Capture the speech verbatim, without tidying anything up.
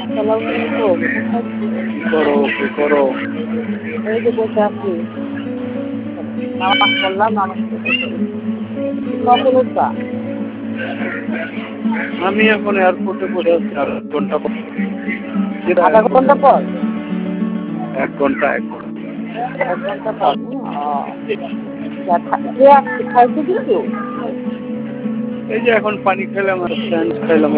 কি করো কি করো? এই যে বসে আছি, নামাজ পড়লাম, নামাজ পড়তে কখন উঠবা? আমি এখন এয়ারপোর্টে বসে আছি আর এক ঘন্টা পর। আধা ঘন্টা পর? এক ঘন্টা এক ঘন্টা এক ঘন্টা পর। কে আসছে, খাইছে কিন্তু? এই যে এখন পানি খেলাম আর স্যান্ড খেলাম।